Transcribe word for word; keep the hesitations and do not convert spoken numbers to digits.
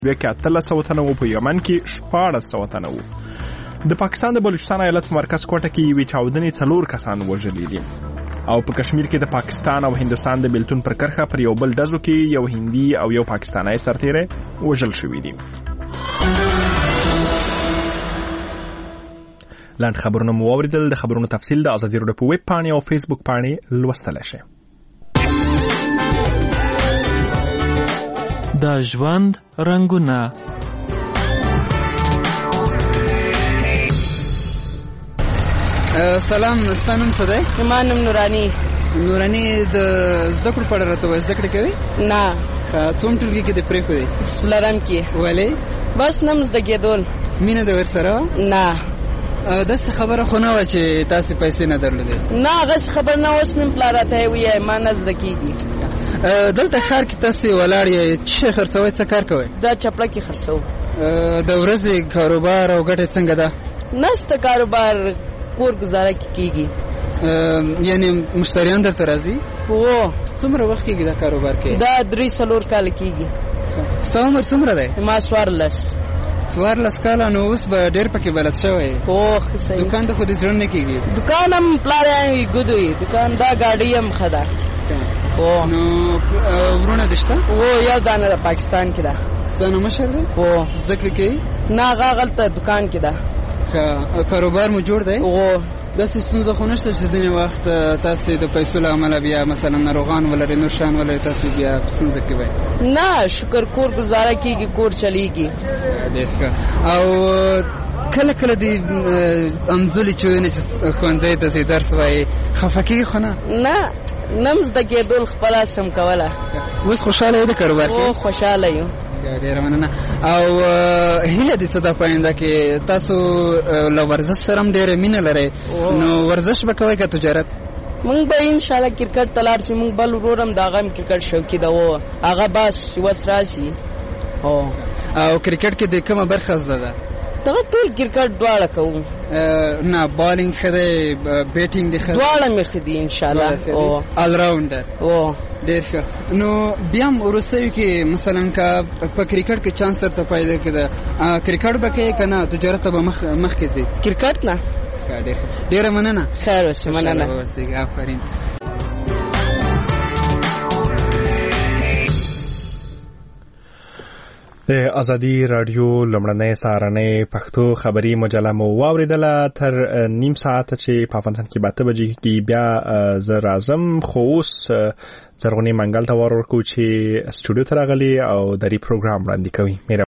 کې اتلس سوه تنه وو، په یمن کې شپاړس سوه تنه وو. د پاکستان د بلوچستان ایالت په مرکز کوټه کې یوې چاودنې څلور کسان وژلي دي، او په کشمیر کې د پاکستان او هندوستان د بیلتون پر کرښه پر یو بل ډزو کې یو هندي او یو پاکستانی سرتیری وژل شوي دي. لاندې خبرونه مو واوریدل. د خبرونو تفصیل د ازادي راډیو په ویب پاڼې او فیسبوک پاڼې لوستلی شئ. د ژوند رنګونه. سلام، ستا نوم څه دی؟ زما نوم نوراني. نوراني، د زده کړو په اړه راته وایه، زده کړې کوې؟ نه. څوم ټولګي کې دې پرېښودې؟ څلورم کې. ولې؟ بس نه م زده کېدل. مینه دې ورسره وه؟ نه. داسې خبره خو نه وه چې تاسې پیسې نه درلودې؟ نه، هغسې خبر نه. اوس مې پلار راته ووایي ما نه زده کېږي. دلته ښار کې تاسې ولاړ یې، څه شی خرڅوئ؟ څه کار کوئ؟ دا چپړه کې خرڅوو. د ورځې کاروبار او ګټه څنګه ده؟ نسته کاروبار، کور گزاره کې کېږي. یعنې مشتریان درته راځي؟ هو. څومره وخت کېږي دا کاروبار کې؟ دا درې څلور کاله کېږي. ستا عمر څومره دی؟ ما څوارلس. څوارلس کاله، نو اوس به ډېر پکې بلد شوی. هو ښه صحیح. دوکان ته خو دې زړه نه کېږي؟ دوکان هم پلار یې ګود وي، دوکان دا ګاډۍ هم ښه ده. هو. نو ورونه دې شته؟ هو، یو دانه د پاکستان کې ده. ستا نو مشر دی؟ هو. زده کړې کوي؟ نه، هغه هغلته دوکان کې ده. کاروبار مو جوړ دی؟ هو. داسې ستونزه خو نشته چې ځینې وخت تاسې د پیسو له امله بیا مثلا ناروغان ولرئ، نور شیان ولرئ، تاسې بیا په ستونزه کې وئ؟ نه، شکر کور ګزاره کېږي، کور چلېږي. ډېر ښه. او کله کله دې همزولي چې وینې چې ښوونځی ته ځې درس وایي، خفه کېږي خو نه؟ نه، نه م زده کېدل، خپله سم کوله. اوس خوشحاله یې د کاروبار کې؟ او خوشحاله یو. ډېره مننه. او هیله دې څه ده په آینده کې؟ تاسو له ورزش سره هم ډېره مینه لرئ، نو ورزش به کوئ که تجارت؟ مونږ به انشاءالله کرکټ ته لاړ شو. مونږ بل ورور هم د هغه هم کرکټ شوقي ده، و هغه بس وس راشي. او او کرکټ کې د کومه برخه زده ده؟ دغه ټول کرکټ دواړه کوو. نه، بالینګ ښه دی، بیټینګ دې ښه دی؟ دواړه مې ښه دي انشاءالله. او آل راونډر. او ډېر ښه. نو بیا هم وروستیو کې مثلا که په کرکټ کې چانس درته پیدا کېده، کرکټ به کوې که نه تجارت ته به مخکې ځې؟ کرکټ نه. ډېر ښه، ډېره مننه. خیر اوسې، مننه. آفرین. د ازادي راډیو لومړنۍ سهارنۍ پښتو خبري مجله مو واوریدله. تر نیم ساعته چې په افغانستان کې باته بجې کې بیا زه راځم، خو اوس زرغونې منګل ته ور ورکو چې سټوډیو ته راغلي او دری پروګرام وړاندې کوي.